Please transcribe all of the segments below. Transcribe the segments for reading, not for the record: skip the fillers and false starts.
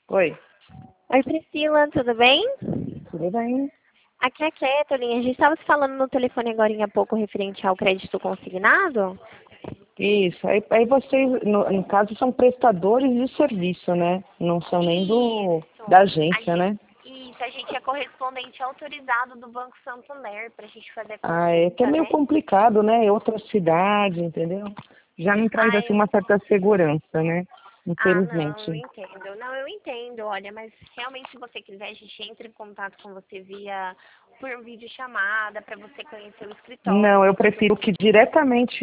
Oi, Oi, Priscila, tudo bem? tudo bem? Aqui é a Kathleen. A gente estava se falando no telefone agora há pouco referente ao crédito consignado. Isso, aí vocês, no caso, são prestadores de serviço, né? Não são nem da agência, né? A gente é correspondente autorizado do Banco Santander para a gente fazer a Ah, é que é consulta, meio né? complicado, né? É outra cidade, entendeu? Já me traz, assim, Ai, uma certa segurança, né? não, eu Infelizmente. entendo. Não, eu entendo, olha, mas realmente se você quiser, a gente entra em contato com você por videochamada, para você conhecer o escritório, Não, eu você prefiro que diretamente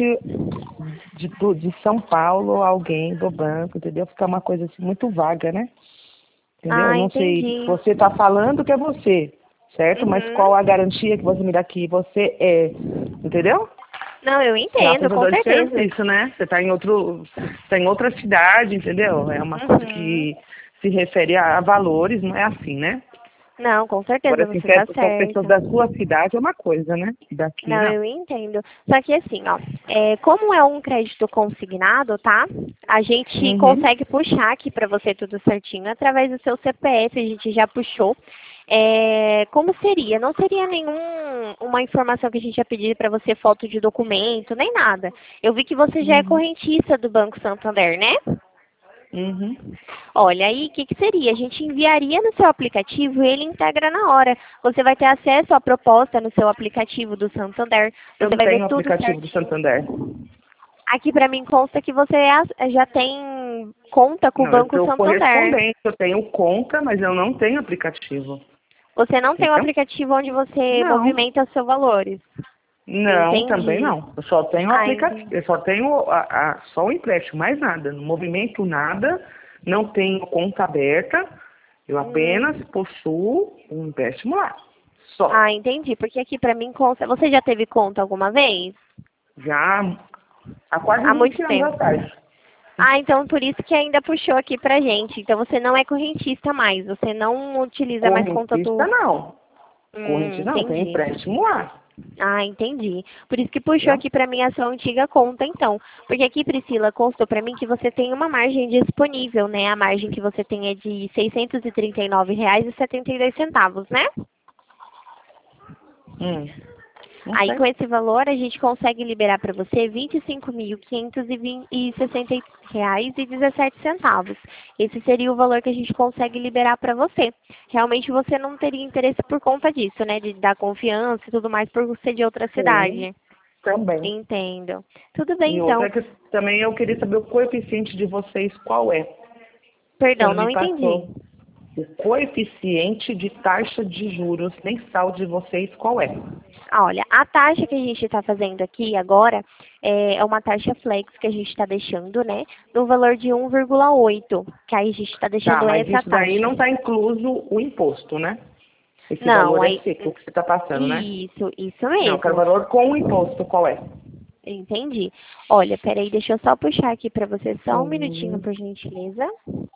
de São Paulo, alguém do banco, entendeu? Ficar uma coisa assim muito vaga, né? Entendeu? Ah, Não sei, entendi. você está falando que é você, certo? Mas qual a Uhum. garantia que você me dá que você é? Entendeu? Não, eu Você é um entendo, com prestador de certeza. serviço, né? Você está tá em outra cidade, entendeu? É uma coisa Uhum. que se refere a valores, não é assim, né? Não, com Agora, certeza, assim, você está são pessoas certa. da sua cidade é uma coisa, né? Daqui Não, não. eu entendo. Só que assim, ó, como é um crédito consignado, tá? A gente Uhum. consegue puxar aqui para você tudo certinho através do seu CPF, a gente já puxou. Como seria? Não seria uma informação que a gente ia pedir para você, foto de documento, nem nada. Eu vi que você já é Uhum. correntista do Banco Santander, né? Uhum. Olha, aí o que seria? A gente enviaria no seu aplicativo e ele integra na hora. Você vai ter acesso à proposta no seu aplicativo do Santander. Eu Você não vai ver tenho tudo aplicativo do certinho. Santander. Aqui para mim consta que você já tem conta com o Não, eu Banco sou Santander. correspondente, eu tenho conta, mas eu não tenho aplicativo. Você não tem um Entendeu? aplicativo onde você Não. movimenta os seus valores. Não, também Entendi. não. Eu só tenho Ah, aplicativo, entendi. eu só tenho só o empréstimo, mais nada. Não movimento nada, não tenho conta aberta, eu apenas Hum. possuo um empréstimo lá. Só. Ah, entendi. Porque aqui para mim consta. Você já teve conta alguma vez? Já há quase Há muito 20 anos tempo. atrás. Ah, então por isso que ainda puxou aqui pra gente. Então você não é correntista mais, você não utiliza mais conta Correntista do. não. Correntista não, tem Entendi. empréstimo lá. Ah, entendi. Por isso que puxou Entendeu? aqui pra mim a sua antiga conta, então. Porque aqui, Priscila, constou pra mim que você tem uma margem disponível, né? A margem que você tem é de R$ 639,72, né? Hum, não Aí, sei. com esse valor, a gente consegue liberar para você R$ 25.560,17. Esse seria o valor que a gente consegue liberar para você. Realmente, você não teria interesse por conta disso, né? De dar confiança e tudo mais por ser de outra Sim, cidade. também. Entendo. Tudo bem, E outra então. é que também eu queria saber o coeficiente de vocês, qual é? Você Perdão, não me não entendi. passou. O coeficiente de taxa de juros mensal de vocês, qual é? Ah, olha, a taxa que a gente está fazendo aqui agora é uma taxa flex que a gente está deixando, né? No valor de 1,8, que aí a gente está Tá, deixando mas essa isso daí taxa. não está incluso o imposto, né? Esse Não, valor é aí. seco que você está passando, né? Isso Não, eu quero mesmo. valor com o imposto, qual é? Entendi. Olha, peraí, deixa eu só puxar aqui para você só um minutinho, Hum, por gentileza.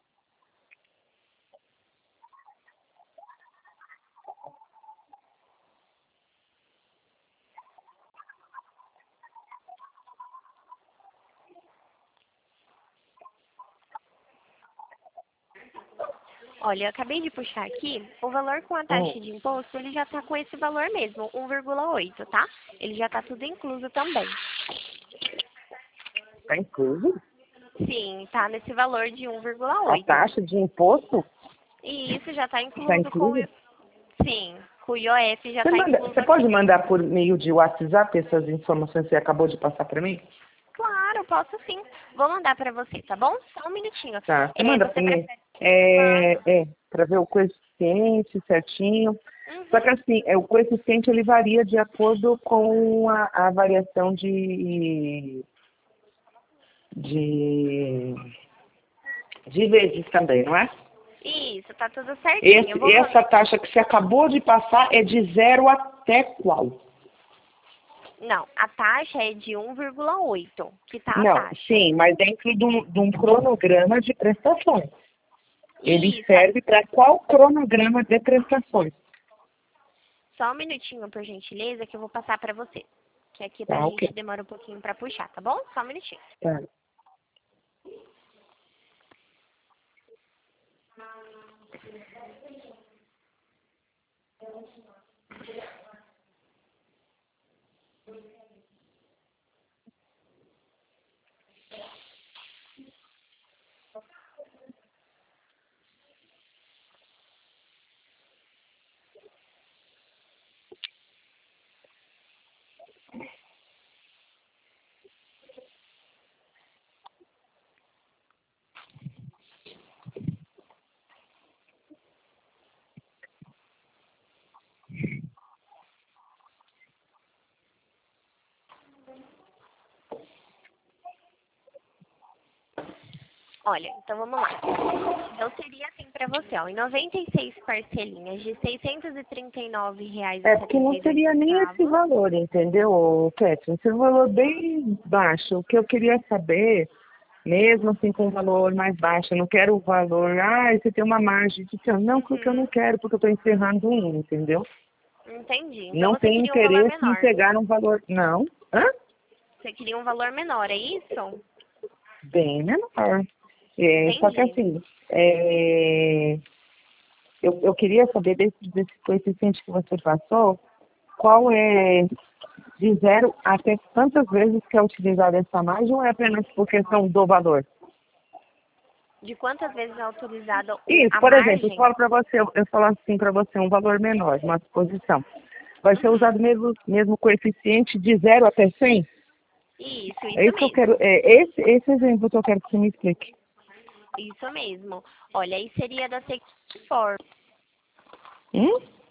Olha, eu acabei de puxar aqui, o valor com a hum, taxa de imposto, ele já está com esse valor mesmo, 1,8, tá? Ele já está tudo incluso também. tá incluso? Sim, tá nesse valor de A 1,8. taxa de imposto E isso já está está incluso com incluso? sim, com o IOF já está incluso Você pode aqui. mandar por meio de WhatsApp essas informações que você acabou de passar para mim? Claro, posso sim. Vou mandar para você, tá bom? Só um minutinho. Tá, você manda para Você mim. prefere? Mando. Para ver o coeficiente certinho. Só que Uhum. assim, o coeficiente ele varia de acordo com a variação de, de vezes também, não é? Isso, tá tudo certinho. Eu vou Essa taxa que você acabou de passar é de zero até qual? Não, a taxa é de 1,8, que tá a Não, taxa. sim, mas dentro de um cronograma de prestações. Ele Isso. serve para qual cronograma de prestações? Só um minutinho, por gentileza, que eu vou passar para você. Que aqui pra Tá, ok. gente demora um pouquinho para puxar, tá bom? Só um minutinho. Tá. Olha, então vamos lá. Então seria assim para você, ó, em 96 parcelinhas de R$ 639,72. É porque não seria nem esse valor, entendeu, Catherine? Esse é um valor bem baixo. O que eu queria saber, mesmo assim com um valor mais baixo, eu não quero o valor, você tem uma margem de chance. Não, porque eu não quero, porque eu estou encerrando um, entendeu? Entendi. Então Não você tenho queria um valor interesse em menor. pegar um valor. Não. Hã? Você queria um valor menor, é isso? Bem menor. Só que Entendi. assim, eu queria saber desse coeficiente que você passou, qual é de 0 até quantas vezes que é utilizada essa margem ou é apenas por questão do valor? De quantas vezes é autorizada Isso, a por exemplo, margem? eu falo assim para você, um valor menor, uma suposição. Vai ser usado Uhum. mesmo coeficiente de 0 até 100? É Isso isso que eu quero, mesmo. esse exemplo que eu quero que você me explique. Isso mesmo. Olha, aí seria da seguinte forma. Hum?